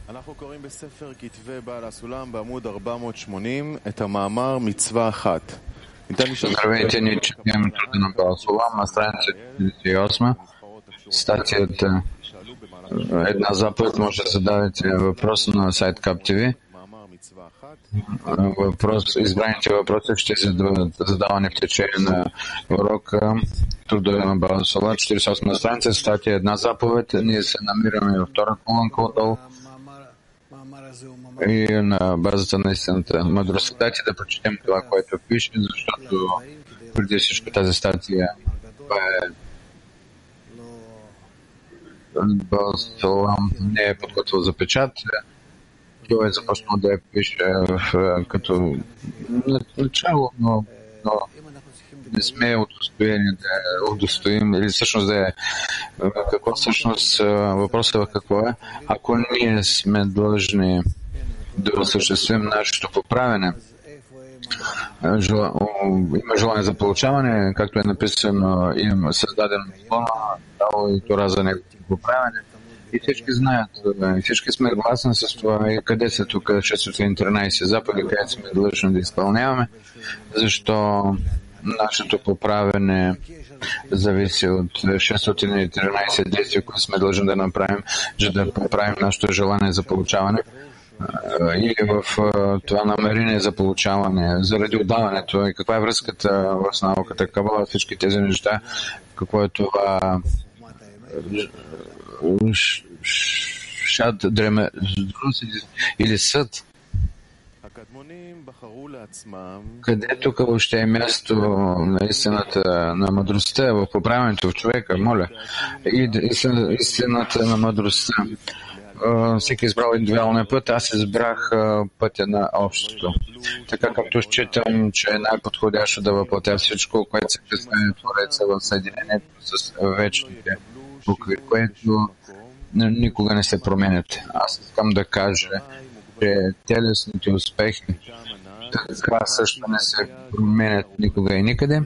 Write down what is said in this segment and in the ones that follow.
אנחנו קוראים בספר כתבי בעל הסולם בעמוד 480 את המאמר מצווה אחת. Здравейте, ние четем Труда на Баал Сулам на страница 48, статията една заповед. Може да задавате въпрос на сайт КАП-ТВ. Избраните въпроси ще бъдат задавани в течение на урока Труда на Баал Сулам, 48 на страница, статия една заповед. Ние се намираме във втора колонка отдолу. И на базата на истината мъдрост. Дайте да прочетем това, което пише, защото преди всичко тази статия Салам не е подготвил за печат. Той е започнал да я пише като начало, но не сме удостоим или всъщност да е какво всъщност въпросът е какво е. Ако ние сме длъжни да осъществим нашето поправяне, има желание за получаване, както е написано, има създаден закон, дало и Тора за неговото поправяне. И всички знаят, и всички сме гласни с това. И къде са тук 613 заповеди, където сме длъжни да изпълняваме, защо нашето поправяне зависи от 613 действия, които сме длъжни да направим, за да поправим нашето желание за получаване. Или в това намерение за получаване, заради отдаването и каква е връзката с науката, Кабала, всички тези неща, какво е това шад, дреме, или съд, къде тук въобще е място на истината, на мъдростта, в поправянето в човека, моля, и истината на мъдростта. Всеки избрал индивидуалния път, аз избрах пътя на общото. Така както считам, че е най-подходящо да въплатя всичко, което се представя Твореца в съединението с вечните букви, което никога не се променят. Аз искам да кажа, че телесните успехи така също не се променят никога и никъде.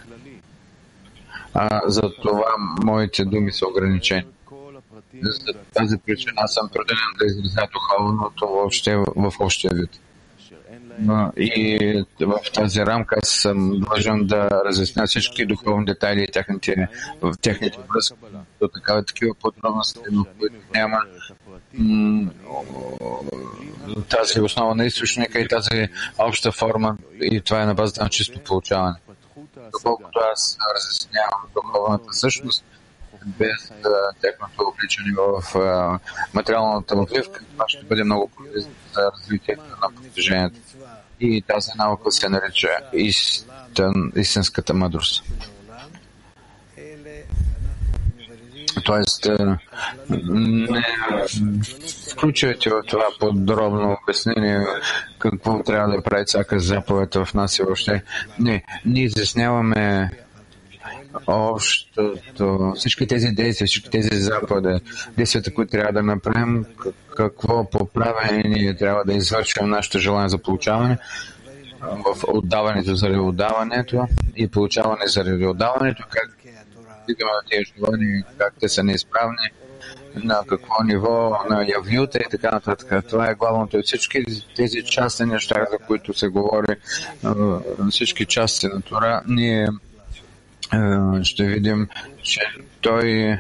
За това моите думи са ограничени. За тази причина аз съм труден да изразя духовното въобще в общия вид. И в тази рамка аз съм длъжен да разясня всички духовни детайли и техните връзки до такива подробности, в които няма тази основа на източника и тази обща форма, и това е на базата на чисто получаване. Доколкото аз разяснявам духовната същност, без техното обличане в материалната отливка, това ще бъде много полезно за развитието на постижението. И тази наука се нарича истинската мъдрост. Тоест, не включвайте в това подробно обяснение какво трябва да прави всяка заповед в нас и въобще. Не, ние изясняваме общото, всички тези действия, всички тези заповеди, действията, които трябва да направим, какво поправение трябва да извършим нашето желание за получаване в отдаването заради отдаването и получаване заради отдаването, как стигаме на тези желания, как те са неизправни, на какво ниво, на явилта и така нататък. Това е главното и всички тези части неща, за които се говори, всички части на Тора, ние ще видим, че той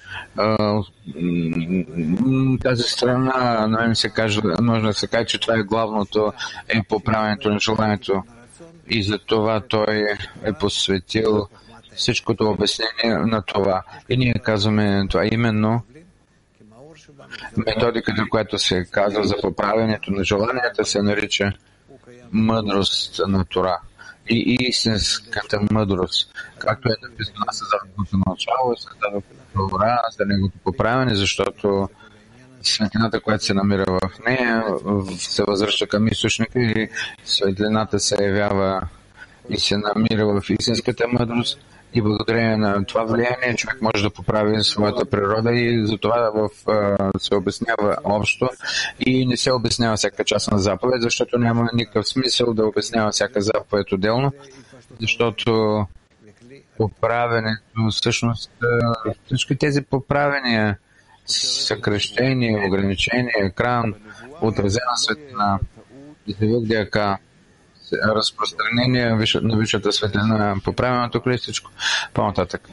тази страна, може да се каже, че това е главното, е поправянето на желанието, и за това той е посветил всичкото обяснение на това. И ние казваме това именно методиката, която се казва за поправянето на желанията, се нарича мъдрост на Тора. И истинската мъдрост, както е написано на създаденото начало, създаденото Тора за неговото поправяне, защото светлината, която се намира в нея, се възвръща към източника и светлината се явява и се намира в истинската мъдрост. И благодарение на това влияние човек може да поправи своята природа, и затова се обяснява общо и не се обяснява всяка част на заповед, защото няма никакъв смисъл да обяснява всяка заповед отделно, защото поправенето, всъщност всички тези поправения съкръщение, ограничение, екран, отразена светлина, яка разпространение на висшата светлина по правилното колестичко, по-нататък.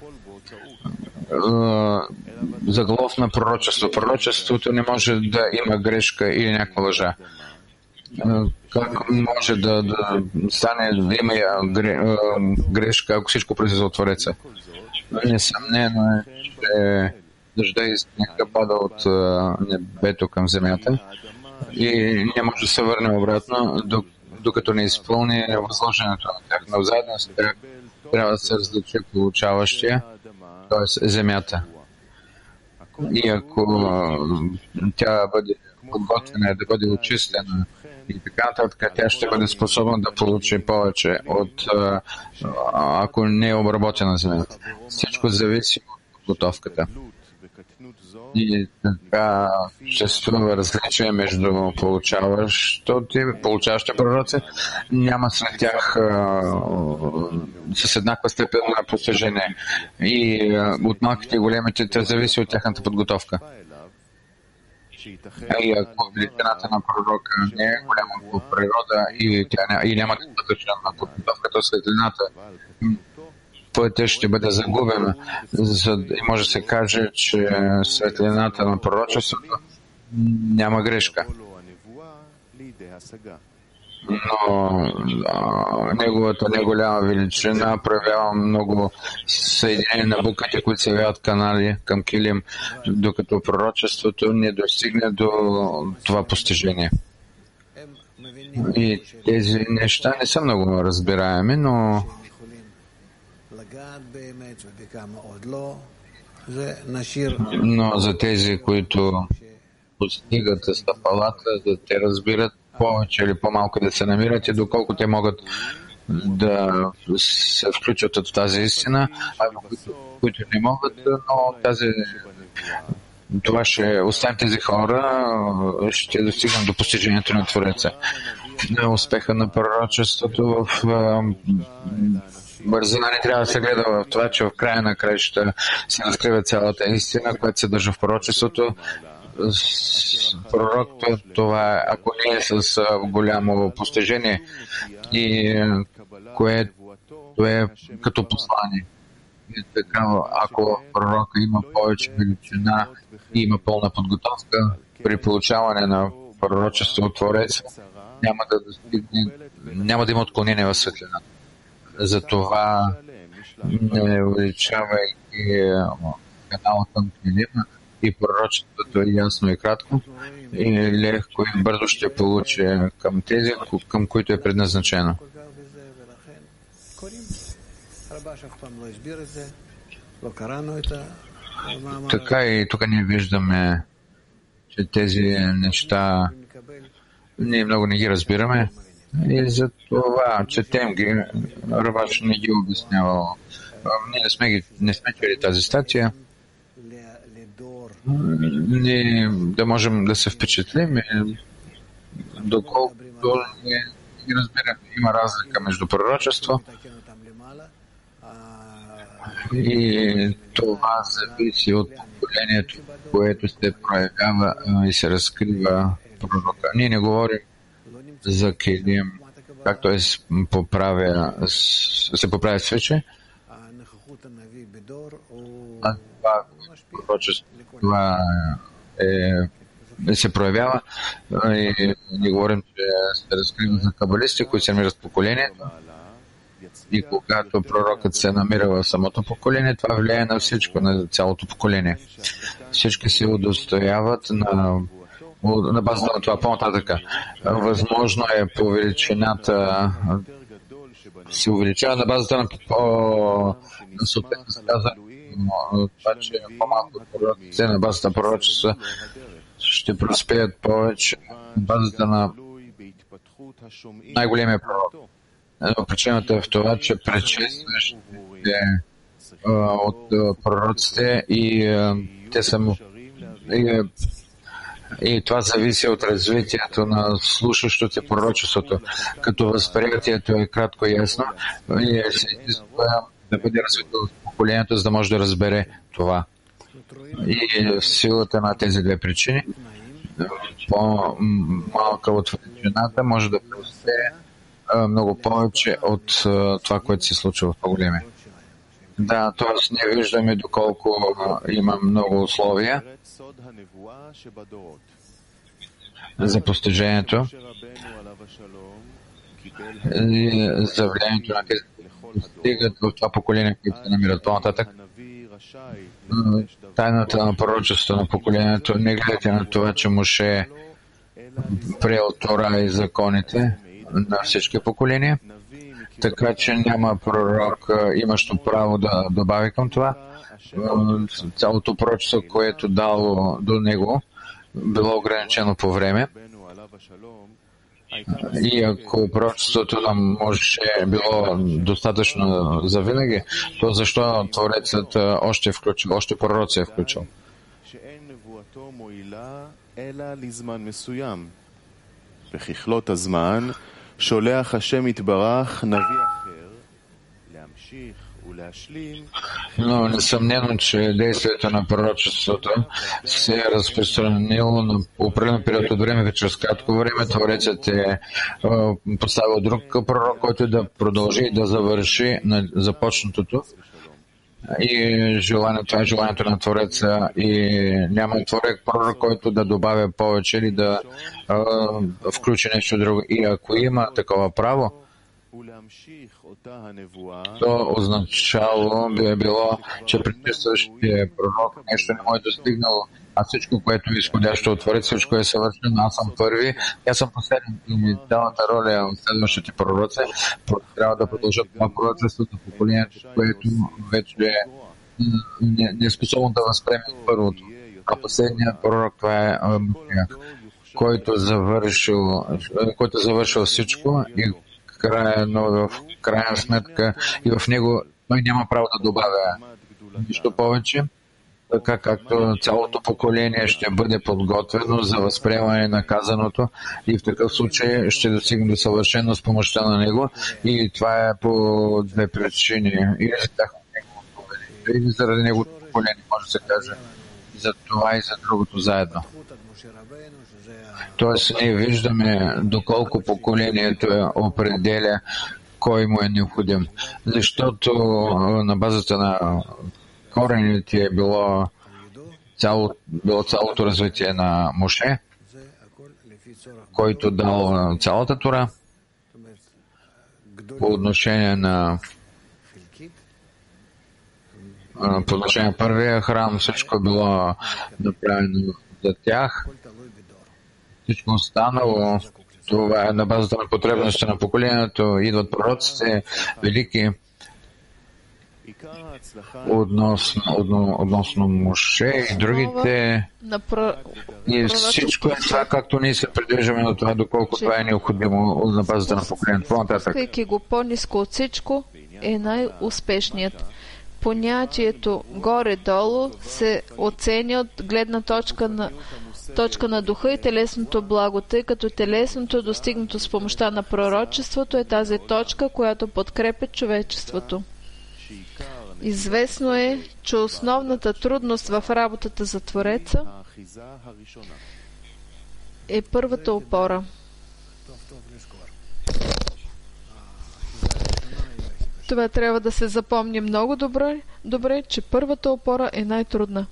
Заголов на пророчество. Пророчеството не може да има грешка или някаква лъжа. Как може да стане да има грешка, ако всичко произлиза от Твореца? Несъмнено е, че дъжда и снега пада от небето към земята и не може да се върне обратно, докато не изпълни възложението на тях. Но заедно с тях трябва да се различи получаващия, т.е. земята. И ако тя бъде подготвена, да бъде очистена и така нататък, тя ще бъде способна да получи повече от ако не е обработена земята. Всичко зависи от подготовката. И така съществува различие между получаващите пророци. Няма сред тях с еднаква степен на постижение. И от малките и големите те зависи от тяхната подготовка. И ако величината на пророка не е голяма по природа и няма достатъчна подготовка, то светлината пътя ще бъде загубена. И може да се каже, че светлината на пророчеството няма грешка. Но неговата неголяма величина проявява много съединение на буквите, които се явяват канали към килим, докато пророчеството не достигне до това постижение. И тези неща не са много разбираеми, но за тези, които постигат стъпалата, да те разбират повече или по-малко да се намират и доколко те могат да се включат от тази истина, а които не могат, но това ще оставим тези хора, ще достигнем до постижението на Твореца. На успеха на пророчеството в бързина не трябва да се гледа в това, че в края на краища се разкрива цялата истина, която се държа в пророчеството. Пророк, това ако не е с голямо постижение и което е като послание. И така, ако пророка има повече величина и има пълна подготовка при получаване на пророчество от Твореца, няма да има отклонение в светлината. Затова не увеличавайки канала към килима и пророчеството е ясно и кратко и леко и бързо ще получи към тези, към които е предназначено. Така и тук ние виждаме, че тези неща ние много не ги разбираме и за това четем ги, Рабаш не ги обяснявал. Ние не сме чели тази статия. Да можем да се впечатлим, доколкото не ги разбираме. Има разлика между пророчество и това зависи от поколението, което се проявява и се разкрива пророка. Ние не говорим за килим, както се поправя свече, а това пророчество се проявява и не говорим, че се разкрива за кабалисти, които се намират в поколението. И когато пророкът се намира в самото поколение, това влияе на всичко, на цялото поколение. Всички се удостояват на базата на това по-нататък. Възможно е по величината се увеличава на базата на съответно сказа, това, че по-малко пророци на базата на пророчества ще проспеят повече на базата на най-големия пророк. Но причината е в това, че предшестващите от пророците и те са и това зависи от развитието на слушащото пророчеството. Като възприятието е кратко и ясно, и се изисква да бъде развито в поколението, за да може да разбере това. И в силата на тези две причини, по-малка от величината може да преуспее много повече от това, което се случва в по-големи. Да, т.е. ние виждаме доколко има много условия за постижението и за влиянието на тези, които стигат в това поколение, които се намират по-нататък. Тайната на пророчество на поколението, не гледайте на това, че Моше приел Тора и законите на всички поколения, така че няма пророк, имащо право да добави към това. Цялото пророчество, което дало до него, било ограничено по време. И ако пророчеството на Моше било достатъчно за винаги, то защо Творецът още пророци е включил? בככלות הזמן שולח השם יתברך נביא אחר להמשיך ולהשלים. Но несъмнено, че действието на пророчеството се е разпространило на определен период от време, чрез кратко време. Творецът е поставил друг пророк, който да продължи и да завърши на започнатото. И това е желанието на Твореца, и няма пророк, който да добавя повече или да включи нещо друго. И ако има такова право, то означало би било, че предшестващия пророк нещо не му е достигнало, а всичко, което е изходящо от Твореца, всичко е съвършено. Аз съм първи, аз съм последен. И цялата роля от следващите пророци трябва да продължат това пророчество на поколението, което вече не е способно да възприеме първото. А последният пророк, това е Машиах, който завършил всичко и в крайна сметка и в него той няма право да добавя нищо повече, така както цялото поколение ще бъде подготвено за възприемане на казаното и в такъв случай ще достигне до съвършено с помощта на него. И това е по две причини. Или заради неговото поколение, може да се каже, за това и за другото заедно. Тоест ние виждаме доколко поколението определя кой му е необходим. Защото на базата на корените е било цялото развитие на Моше, който дал цялата Тора по отношение на първия храм. Всичко е било направено за тях. Всичко останало, това е на базата на потребността на поколението. Идват пророците велики относно Моше и другите. И всичко е това, както ние се придържаме до това, доколко това е необходимо на базата на поколението. По-нататък. Искайки го по-ниско от всичко, е най-успешният. Понятието горе-долу се оценя от гледна точка на духа и телесното благо, тъй като телесното, достигнато с помощта на пророчеството, е тази точка, която подкрепя човечеството. Известно е, че основната трудност в работата за Твореца е първата опора. Това трябва да се запомни много добре, че първата опора е най-трудна.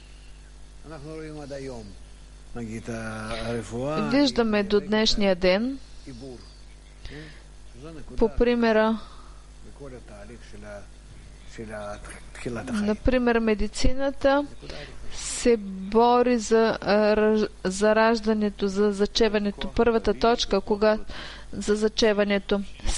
Виждаме до днешния ден, по примера, например, медицината се бори за раждането, за зачеването. Първата точка, за зачеването,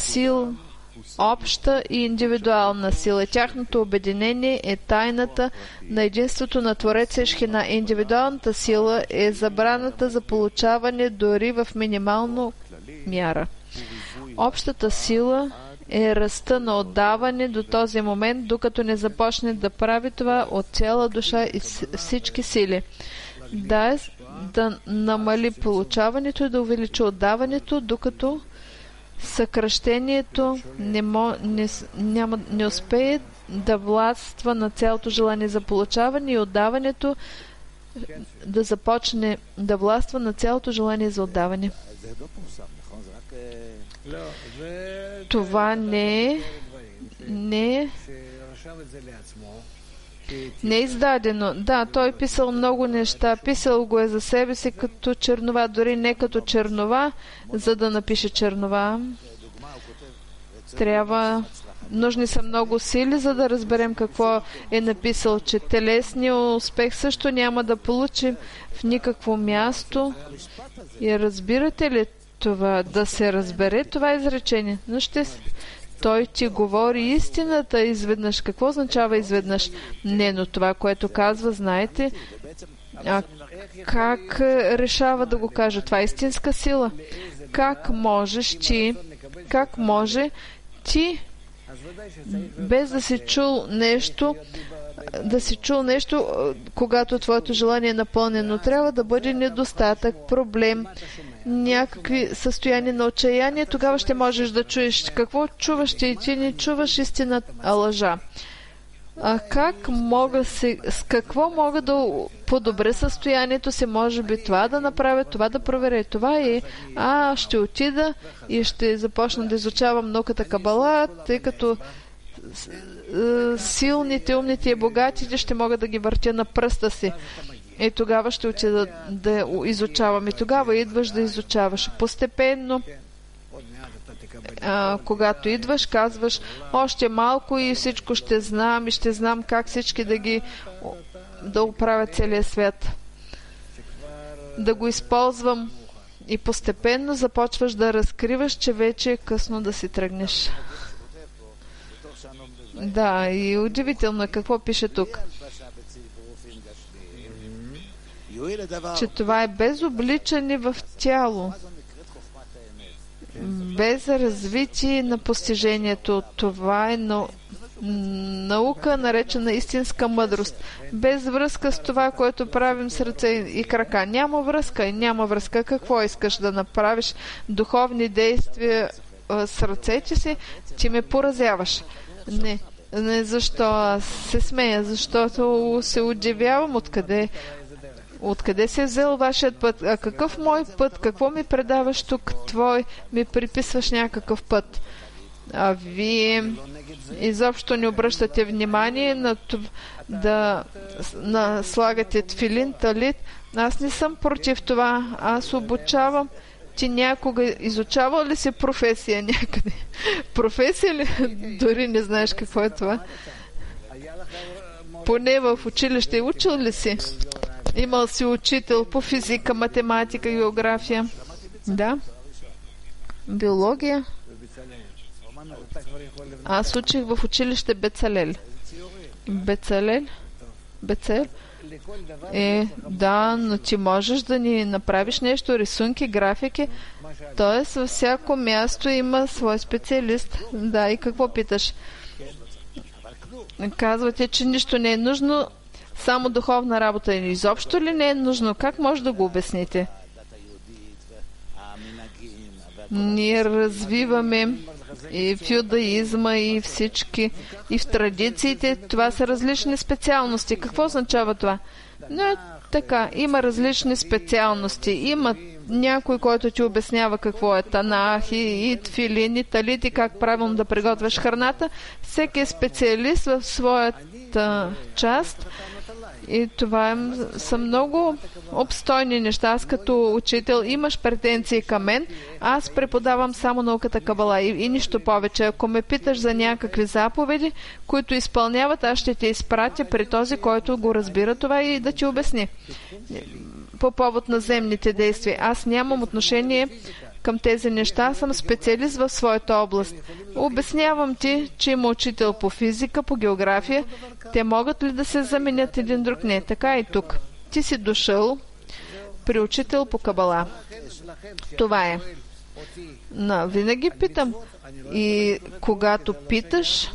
обща и индивидуална сила. Тяхното обединение е тайната на единството на Твореца и Шхина. Индивидуалната сила е забраната за получаване дори в минимална мяра. Общата сила е ръста на отдаване до този момент, докато не започне да прави това от цяла душа и всички сили. Да намали получаването и да увеличи отдаването, докато съкръщението не успее да властва на цялото желание за получаване и отдаването да започне да властва на цялото желание за отдаване. Това не е издадено. Да, той е писал много неща. Писал го е за себе си като чернова, дори не като чернова, за да напише чернова. Нужни са много сили, за да разберем какво е написал, че телесния успех също няма да получим в никакво място. И разбирате ли това? Да се разбере това изречение. Но той ти говори истината изведнъж. Какво означава изведнъж? Не, но това, което казва, знаете, как решава да го каже? Това е истинска сила. Как може ти, без да си чул нещо, когато твоето желание е напълнено, трябва да бъде недостатък, проблем, някакви състояния на отчаяние, тогава ще можеш да чуеш. Какво чуваш ти? Ти не чуваш истината, а лъжа. А с какво мога да подобря състоянието си? Може би това да направя, това да проверя. Това е, ще отида и ще започна да изучавам науката Кабала, тъй като силните, умните и богатите ще могат да ги въртя на пръста си. И тогава ще отида да изучавам. И тогава идваш да изучаваш. Постепенно, когато идваш, казваш още малко и всичко ще знам и ще знам как всички да оправят целия свят. Да го използвам и постепенно започваш да разкриваш, че вече е късно да си тръгнеш. Да, и удивително какво пише тук. Че това е без обличане в тяло, без развитие на постижението. Това е наука, наречена истинска мъдрост. Без връзка с това, което правим с ръце и крака. Няма връзка. Какво искаш да направиш? Духовни действия с ръцете си, ти ме поразяваш. Не, защо? Аз се смея, защото се удивявам откъде се е взел вашият път. А какъв мой път? Какво ми предаваш тук? Твой ми приписваш някакъв път. А вие изобщо не обръщате внимание да слагате тфилин, талит. Аз не съм против това. Аз обучавам. Ти някога изучавал ли си професия някъде? Професия ли? Дори не знаеш какво е това. Поне в училище учил ли си? Имал си учител по физика, математика, география. Да. Биология. Аз учих в училище Бецалел. Бецалел? Да, но ти можеш да ни направиш нещо, рисунки, графики. Тоест, във всяко място има свой специалист. Да, и какво питаш? Казвате, че нищо не е нужно, само духовна работа. Изобщо ли не е нужно? Как може да го обясните? Ние развиваме и в юдаизма, и всички, и в традициите. Това са различни специалности. Какво означава това? Но така, има различни специалности. Има някой, който ти обяснява какво е Танах, и тфилин, и талит, и как правилно да приготвяш храната. Всеки е специалист в своята част. И това са много обстойни неща. Аз като учител имаш претенции към мен. Аз преподавам само науката Кабала и нищо повече. Ако ме питаш за някакви заповеди, които изпълняват, аз ще те изпратя при този, който го разбира това и да ти обясни. По повод на земните действия. Аз нямам отношение към тези неща, съм специалист в своята област. Обяснявам ти, че има учител по физика, по география. Те могат ли да се заменят един друг? Не, така и тук. Ти си дошъл при учител по Кабала. Това е. Винаги питам. И когато питаш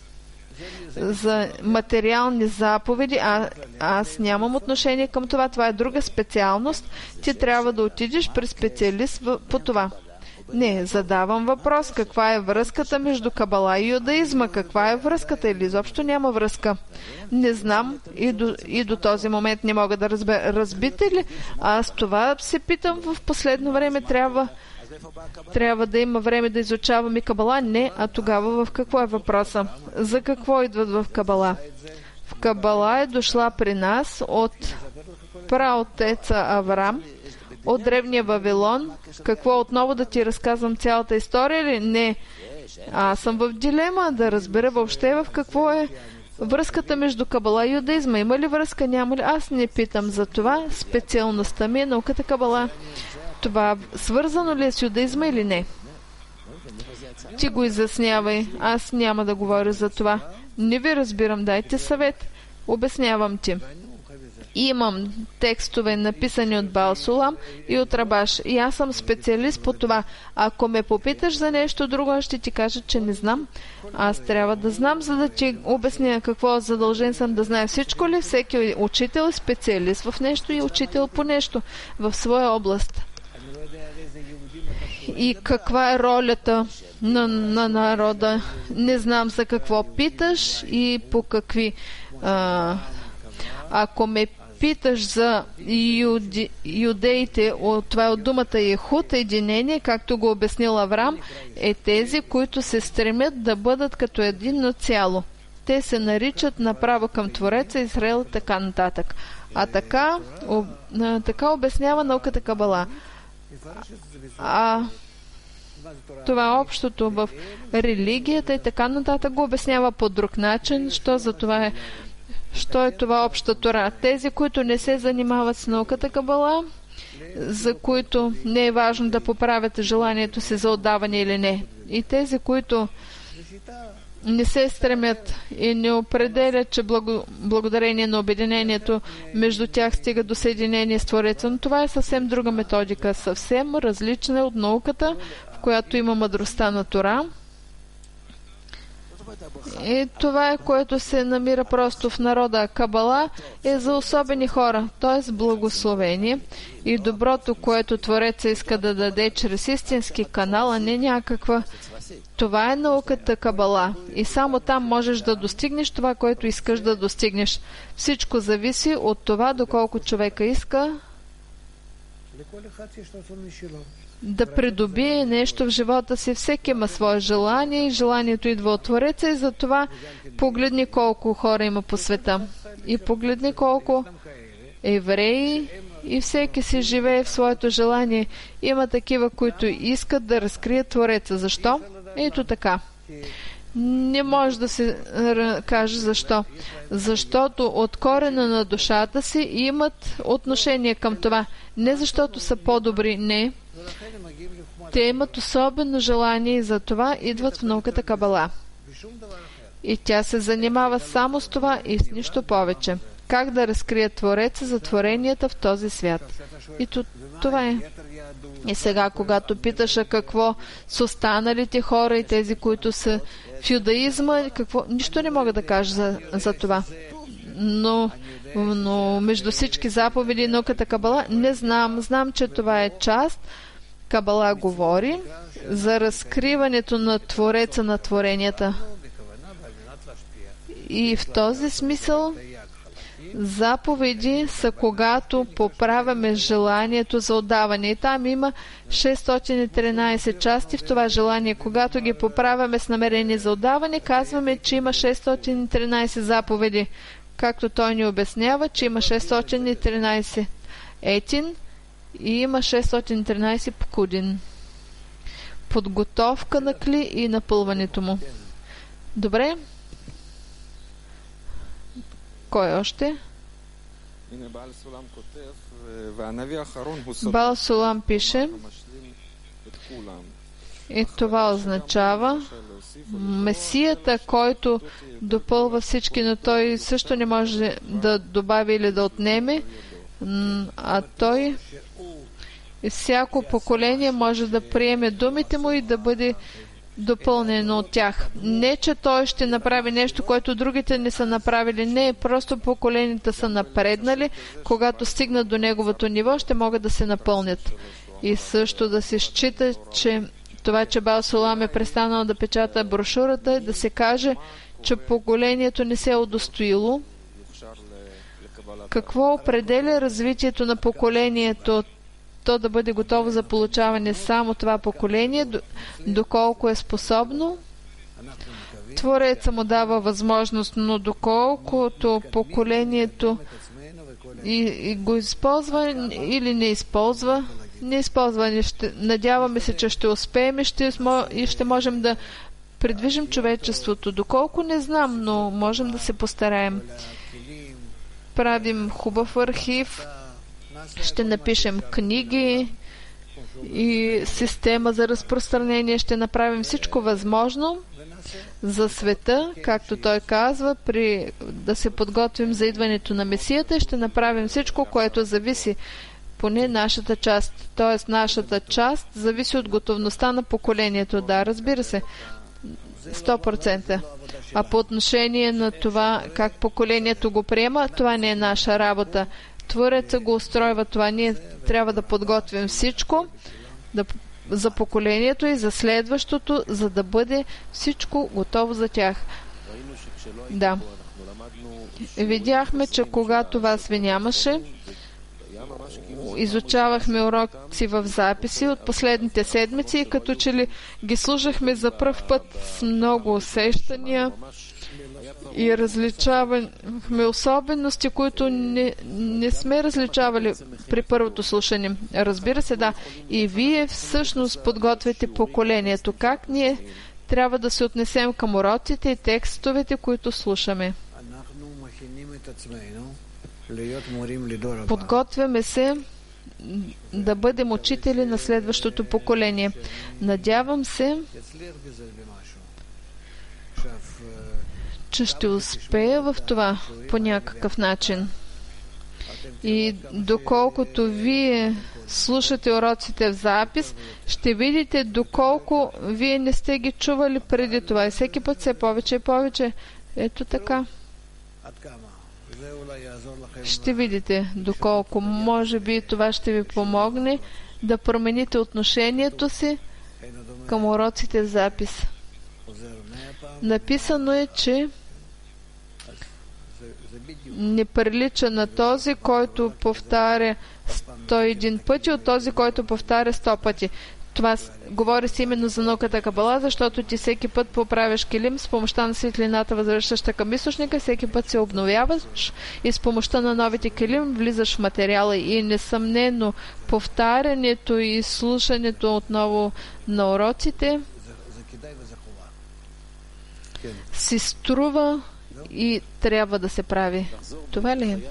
за материални заповеди, аз нямам отношение към това. Това е друга специалност. Ти трябва да отидеш при специалист по това. Не, задавам въпрос. Каква е връзката между Кабала и юдаизма? Каква е връзката или изобщо няма връзка? Не знам и до този момент не мога да разбера. Разбите ли? Аз това се питам в последно време. Трябва да има време да изучаваме Кабала? Не, а тогава в какво е въпроса? За какво идват в Кабала? В Кабала е дошла при нас от праотеца Авраам, от древния Вавилон. Какво, отново да ти разказвам цялата история ли? Не. Аз съм в дилема да разбера въобще в какво е връзката между Кабала и юдаизма. Има ли връзка, няма ли? Аз не питам за това. Специалността ми е науката Кабала. Това свързано ли е с юдаизма или не? Ти го изяснявай. Аз няма да говоря за това. Не ви разбирам. Дайте съвет. Обяснявам ти. Имам текстове написани от Баал Сулам и от Рабаш. И аз съм специалист по това. Ако ме попиташ за нещо друго, аз ще ти кажа, че не знам. Аз трябва да знам, за да ти обясня какво задължен съм да знае всичко ли. Всеки учител е специалист в нещо и учител по нещо в своя област. И каква е ролята на народа? Не знам за какво питаш и по какви... Ако ме питаш за юдеите, това е от думата Ехуд, единение, както го обяснил Авраам, е тези, които се стремят да бъдат като единно цяло. Те се наричат направо към Твореца Израел, така нататък. А така обяснява науката Кабала. Това общото в религията и така нататък го обяснява по друг начин. Що е това обща Тора? Тези, които не се занимават с науката Кабала, за които не е важно да поправят желанието си за отдаване или не. И тези, които не се стремят и не определят, че благодарение на обединението между тях стига до съединение с Твореца. Но това е съвсем друга методика, съвсем различна от науката, в която има мъдростта на Тора. И това е, което се намира просто в народа. Кабала е за особени хора, т.е. благословение и доброто, което Твореца иска да даде чрез истински канал, а не някаква. Това е науката Кабала. И само там можеш да достигнеш това, което искаш да достигнеш. Всичко зависи от това, доколко човека иска да придобие нещо в живота си. Всеки има свое желание и желанието идва от Твореца и затова погледни колко хора има по света. И погледни колко евреи и всеки си живее в своето желание. Има такива, които искат да разкрият Твореца. Защо? Ето така. Не може да се каже защо. Защото от корена на душата си имат отношение към това. Не защото са по-добри, не. Те имат особено желание и за това идват в науката Кабала. И тя се занимава само с това и с нищо повече. Как да разкрият Твореца за творенията в този свят. И това е. И сега, когато питаш какво с останалите хора и тези, които са в юдаизма, нищо не мога да кажа за това. Но между всички заповеди науката Кабала, не знам. Знам, че това е част. Кабала говори за разкриването на Твореца на творенията. И в този смисъл заповеди са когато поправяме желанието за отдаване. И там има 613 части в това желание. Когато ги поправяме с намерение за отдаване, казваме, че има 613 заповеди. Както той ни обяснява, че има 613 етин и има 613 пкудин. Подготовка на кли и напълването му. Добре? Кой още? Баал Сулам пише, и това означава Месията, който допълва всички, но той също не може да добави или да отнеме, а той всяко поколение може да приеме думите му и да бъде допълнено от тях. Не, че той ще направи нещо, което другите не са направили. Не, просто поколенията са напреднали. Когато стигнат до неговото ниво, ще могат да се напълнят. И също да се счита, че това, че Баал Сулам е престанал да печата брошурата и да се каже, че поколението не се е удостоило. Какво определя развитието на поколението? То да бъде готово за получаване само това поколение, доколко е способно. Твореца му дава възможност, но доколкото поколението и го използва или не използва, надяваме се, че ще успеем и ще можем да придвижим човечеството. Доколко не знам, но можем да се постараем. Правим хубав архив, ще напишем книги и система за разпространение, ще направим всичко възможно за света, както той казва, да се подготвим за идването на Месията и ще направим всичко, което зависи, поне нашата част. Тоест, нашата част зависи от готовността на поколението. Да, разбира се, 100%. А по отношение на това, как поколението го приема, това не е наша работа. Твореца го устройва това. Ние трябва да подготвим всичко за поколението и за следващото, за да бъде всичко готово за тях. Да. Видяхме, че когато вас ви нямаше, изучавахме уроци в записи от последните седмици и като че ли ги слушахме за пръв път с много усещания и различавахме особености, които не сме различавали при първото слушане. Разбира се, да. И вие всъщност подготвяте поколението. Как ние трябва да се отнесем към уроците и текстовете, които слушаме? Подготвяме се да бъдем учители на следващото поколение. Надявам се, че ще успея в това по някакъв начин. И доколкото вие слушате уроците в запис, ще видите доколко вие не сте ги чували преди това. И всеки път все повече и повече. Ето така. Ще видите доколко. Може би това ще ви помогне да промените отношението си към уроците в запис. Написано е, че не прилича на този, който повтаря 101 пъти, от този, който повтаря 100 пъти. Това говори се именно за науката Кабала, защото ти всеки път поправяш килим с помощта на светлината, възвръщаща към източника, всеки път се обновяваш и с помощта на новите килим влизаш в материала и несъмнено повтарянето и слушането отново на уроците си струва и трябва да се прави. Това ли е?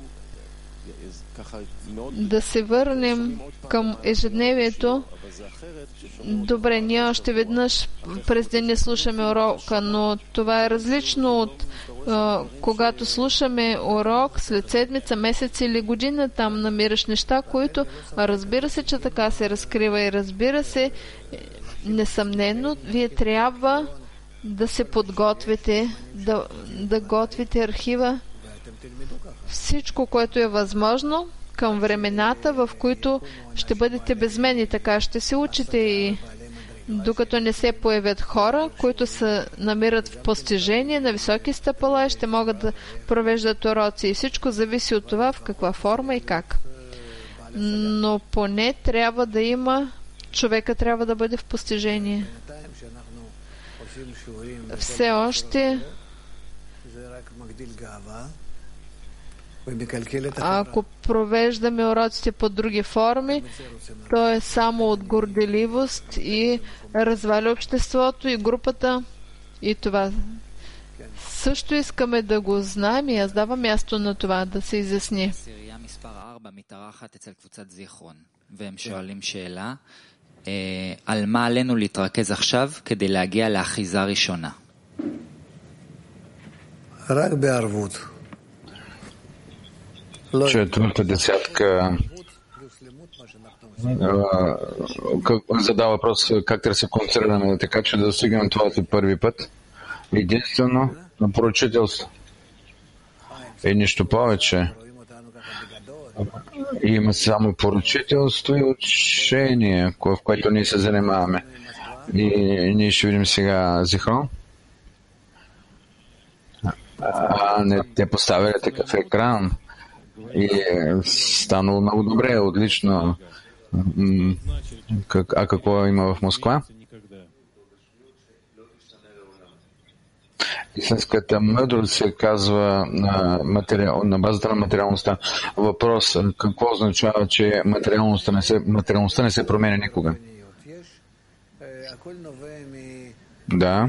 Да се върнем към ежедневието. Добре, ние още веднъж през ден не слушаме урока, но това е различно от когато слушаме урок след седмица, месец или година. Там намираш неща, които разбира се, че така се разкрива и разбира се, несъмнено, вие трябва да се подготвите, да готвите архива, всичко, което е възможно към времената, в които ще бъдете без мен и така ще се учите и докато не се появят хора, които се намират в постижение на високи стъпала и ще могат да провеждат уроци и всичко зависи от това в каква форма и как. Но поне трябва да има, човека трябва да бъде в постижение. Все още ако провеждаме уроците по други форми, то е само от горделивост и разваля обществото и групата и това. Също искаме да го знаем и аз давам място на това да се изясни. והם שואלים שאלה, על מה עלינו להתרכז עכשיו כדי להגיע לאחיזה ראשונה? רק בערבות. Четвърта десятка задава въпрос как да се концентрираме така, че да достигнем това си първи път. Единствено на поръчителство. И нищо повече. Има само поръчителство и учение, в което ние се занимаваме. И ние ще видим сега Зихрон. Те поставили такъв екран и станало много добре, отлично. А какво има в Москва? Истинската мъдрост се казва на базата на материалността. Въпрос: какво означава, че материалността не се променя никога? Да.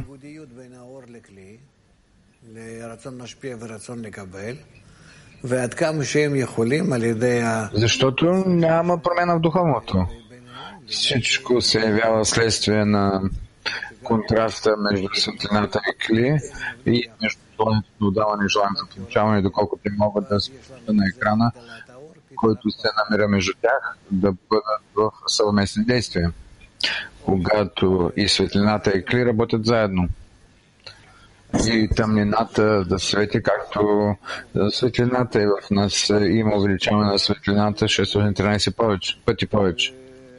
Защото няма промяна в духовното. Всичко се явява следствие на контраста между светлината и кли и между желанието за отдаване и желанието за получаване, доколко те могат да се на екрана, който се намира между тях, да бъдат в съвместни действия. Когато и светлината и кли работят заедно. И тъмнината да свети, както светлината и в нас има увеличаване на светлината 613 пъти повече.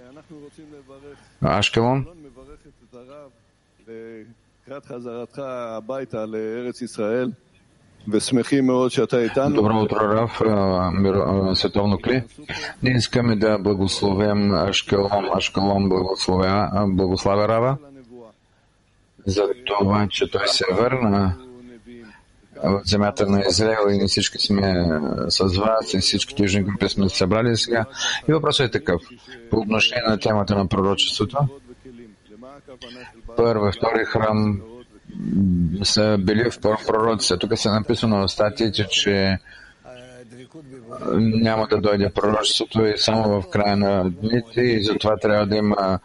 Ашкелон. Добро утро, Рав, световно кли. Ние искаме да благословим Ашкелон благославя Рава за това, че той се върна в земята на Израел и ние всички сме с вас и всички южни групи сме събрали сега. И въпросът е такъв. По отношение на темата на пророчеството, първи, втори храм са били в пророците. Тук се написано в статиите, че няма да дойде пророчеството и само в края на дните и затова трябва да има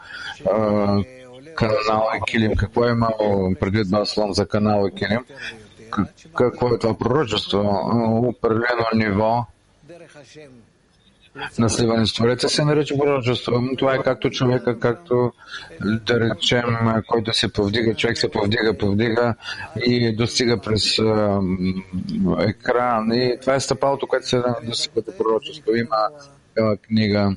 канал и килим. Какво е имало предвид Баслон за канал и килим? Какво е това пророчество? Определено ниво на сливане с Твореца се нарича пророчество. Това е както човека, както да речем, който се повдига, човек се повдига и достига през екран. И това е стъпалото, което се достига до пророчество. Има книга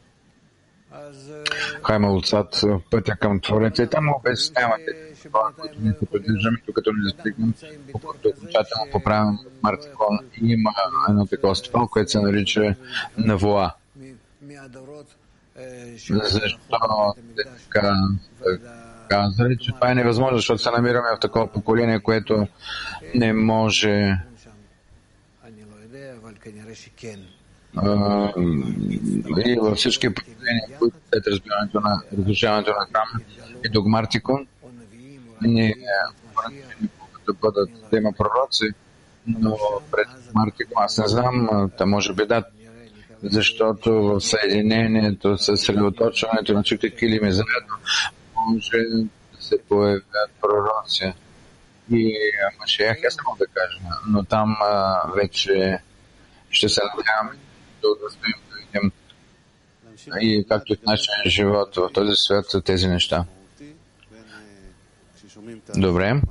Хайма Луцат, Пътя към Твореца. И там обяснявате това, което ние се придържаме, докато не достигнем окончателно поправен Мартикон. И има едно такова стъпало, което се нарича Навуа. Защо така казали, че това е невъзможно, защото се намираме в такова поколение, което не може и във всички поколения, които след разбирането на разрушаването на храма и догмартикон, не могат да има пророци, но пред Мартикон аз не знам, може би да, защото в съединението, съсредоточването на всички килими заедно може да се появят пророци. И Машиях искам да кажа, но там вече ще се надяваме да успеем да видим и както и в нашия живот в този свят са тези неща. Добре.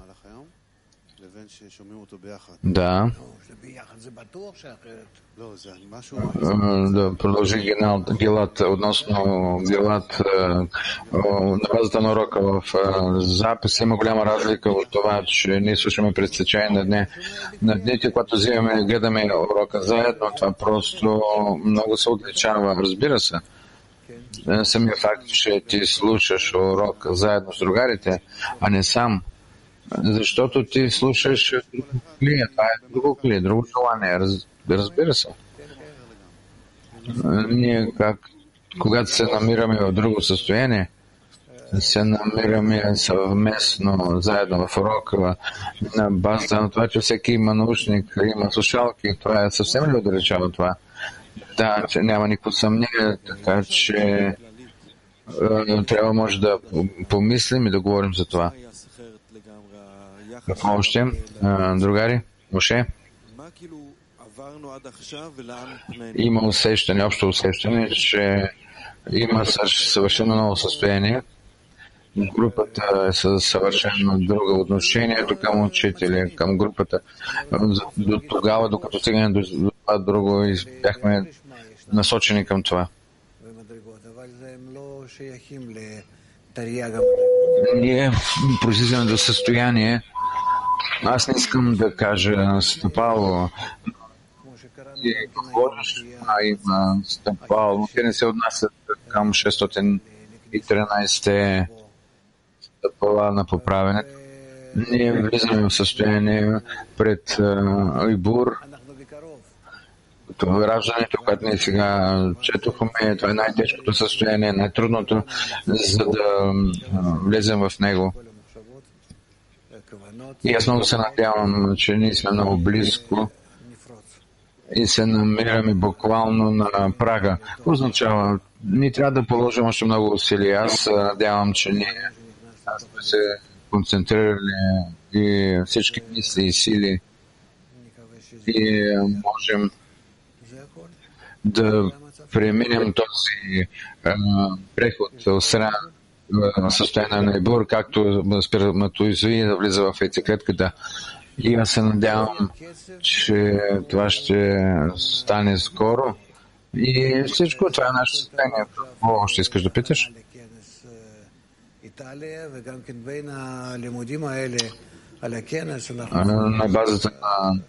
Да. Да продължи Гилат относно Гилат на базата на урока в запис. Има голяма разлика от това, че ние слушаме през течение на дните, когато взимаме и гледаме урока заедно. Това просто много се отличава. Разбира се. Самия факт, че ти слушаш урок заедно с другарите, а не сам, защото ти слушаш друго клие, това е друго клие, друго желание, разбира се. Ние, когато се намираме в друго състояние, се намираме съвместно, заедно в урока, на база на това, че всеки има наушник, има слушалки, това е съвсем ли отдалечава това? Да, че няма никакво съмнение, така че трябва може да помислим и да говорим за това. Какво още? Другари? Моше? Има усещане, общо усещане, че има съвършено ново състояние. Групата е със съвършено друго отношението към учители, към групата. До тогава, докато стигнем до това друго, бяхме насочени към това. Ние произлизаме до състояние. Аз не искам да кажа стъпало. Ти говориш, има стъпало, но те не се отнасят към 613 стъпала на поправенето. Ние влизаме в състояние пред Ибур. Това раждането, което ние сега четохме, това е най-тежкото състояние, най-трудното, за да влезем в него. И аз много се надявам, че ние сме много близко и се намираме буквално на прага. Какво означава? Ние трябва да положим още много усилия. Аз надявам, че ние сме се концентрирали и всички мисли и сили и можем да преминем този преход от страна на състояние на Ибур, както сперматоизоид да влиза в яйцеклетката. И аз се надявам, че това ще стане скоро. И всичко това е наше състояние. Какво ще искаш да питаш? На базата на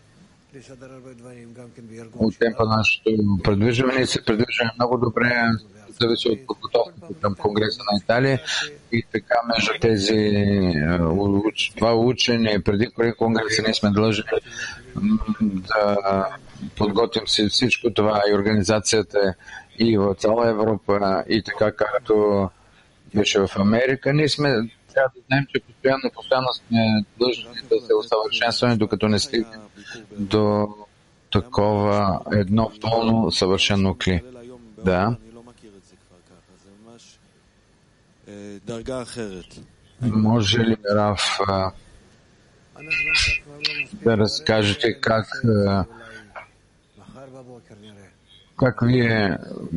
от темпа нашето предвижване, ние се предвижваме много добре, зависи от подготовката към Конгреса на Италия и така между тези това учене преди Конгреса ние сме длъжни да подготвим си всичко това и организацията и в цяла Европа и така както беше в Америка. Ние сме трябва да знаем, че постоянно сме длъжни да се усъвършенстваме, докато не стигнем до такова едно пълно съвършено кли. Да. Може ли, Раф, да разкажете как вие,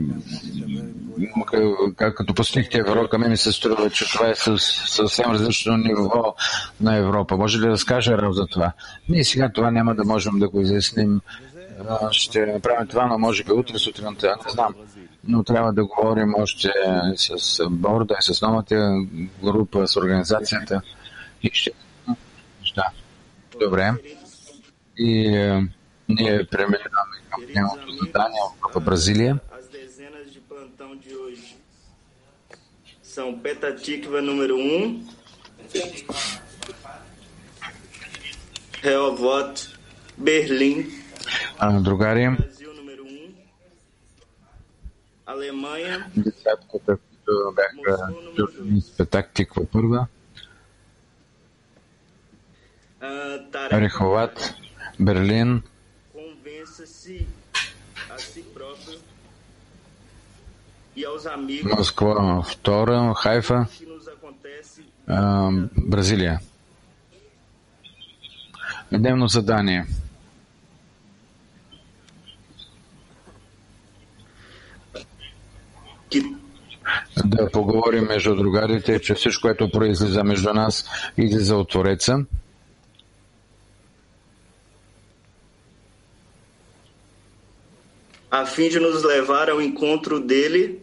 като постигнахте Европа, ми се струва, че това е съвсем различно ниво на Европа. Може ли да разкаже Раф за това? Ние сега това няма да можем да го изясним. Ще направим това, но може би утре сутринта, не знам. Но трябва да говорим още с борда и с новата група, с организацията. И ще... Да. Добре. И ние преминаваме към нямото задание в Бразилия. São Petatikva número 1, Rehovot, Berlim, другари, Brasil número 1, Alemanha, десятката, които бяха чудени с Петактиква първа, Реховат, Берлин, convença-se a si próprio e aos amigos Москва втора, Хайфа, que nos acontece Бразилия. Дневно задание. que Да поговорим между другарите, че всичко, което произлиза между нас, излиза от Твореца. a fim de nos levar ao encontro dele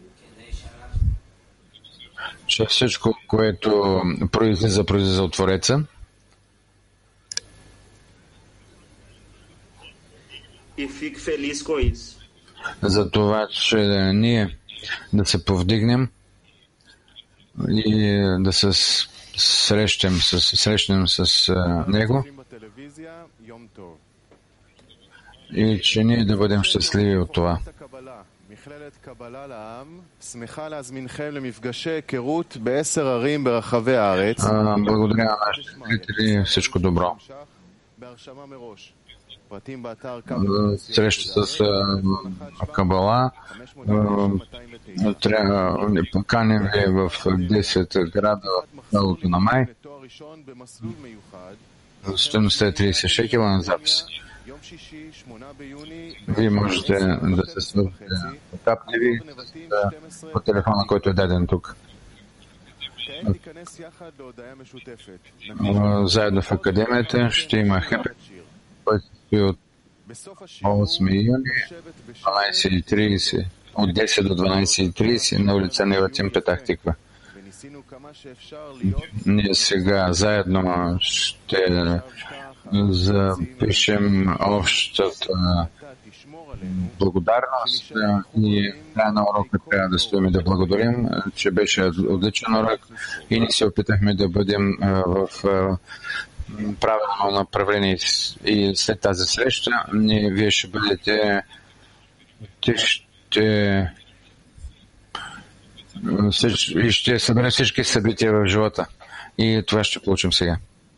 Че всичко, което произлиза от Твореца. e fique feliz com isso. За това, че ние да се повдигнем и да се срещнем с Него и че ние да бъдем щастливи от това. Благодаря на нашите зрители, всичко добро. Среща с Кабала. Поканим ви в 10 града в началото на май. Стойността е 30 шекела на запис. Вие можете да се свържете по капливи по телефона, който е даден тук. Заедно в академията ще има хепет, който стои от 8 юни 12:30, от 10 до 12:30 на улица Неватим, Петах Тиква. Ние сега заедно ще запишем общата благодарност и края на урока трябва да стоим и да благодарим, че беше отличен урок и ние се опитахме да бъдем в правилно направление и след тази среща вие ще бъдете ще съберем всички събития в живота и това ще получим сега.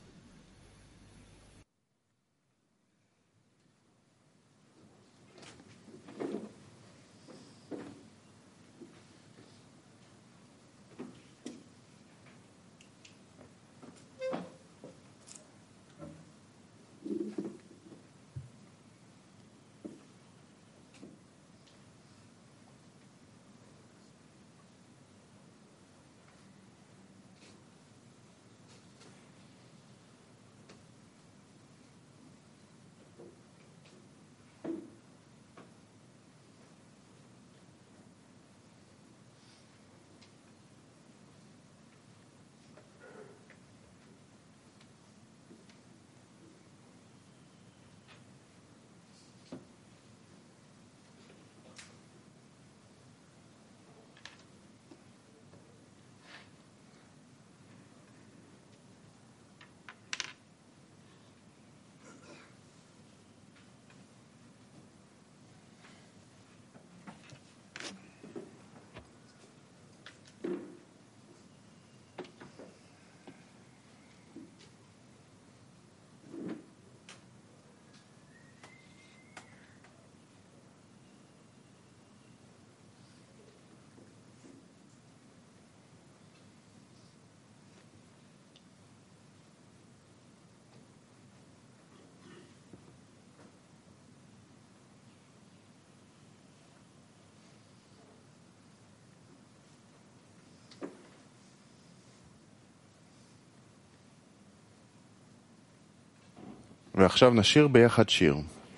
ועכשיו נשיר ביחד שיר.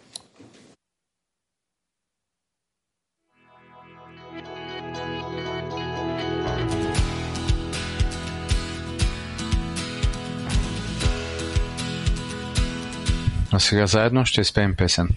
А сега заедно ще изпеем песен.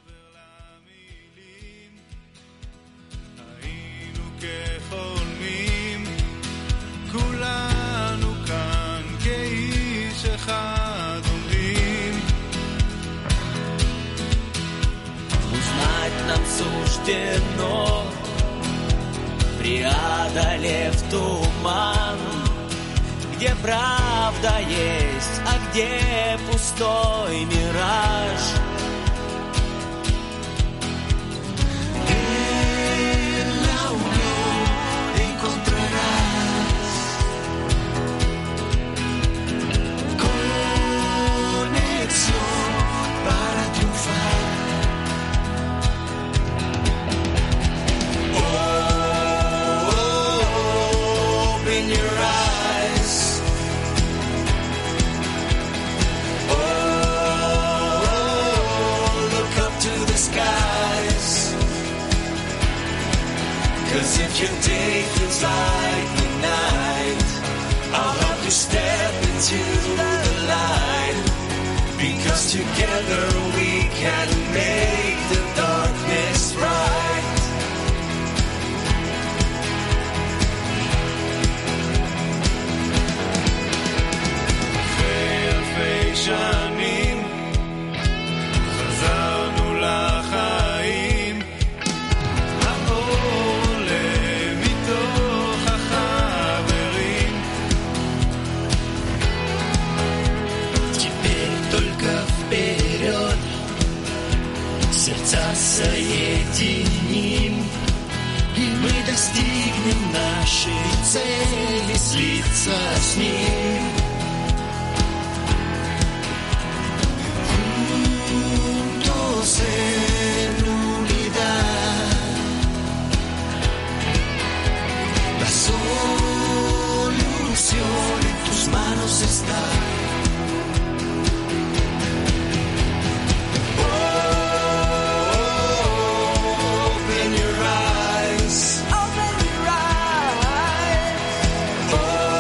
Преодолев туман, где правда есть, а где пустой мираж. En la unión encontrarás conexión para triunfar. Cause if your day feels like the night, I'll help you step into the light. Because together we can make the darkness bright. אלפי שנים חזרנו לחיים. Сердца соединим, и мы достигнем нашей цели слиться с ним. Juntos en unidad, la solución en tus manos está. Open your eyes. Oh,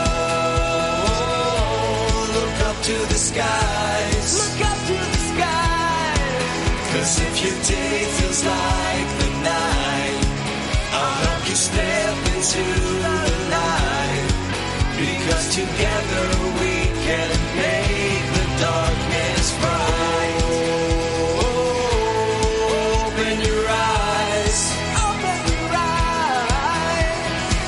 to the skies. Look up to the skies. 'Cause if your day feels like the night, I'll help you step into the light. Because together we can make the darkness bright. Open your eyes. Open your eyes.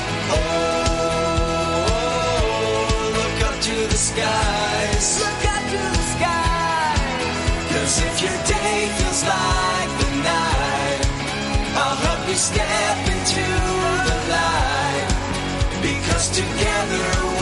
Look up to the skies. Look up to the skies. 'Cause if your day feels like the night, I'll help you step into the light. Because together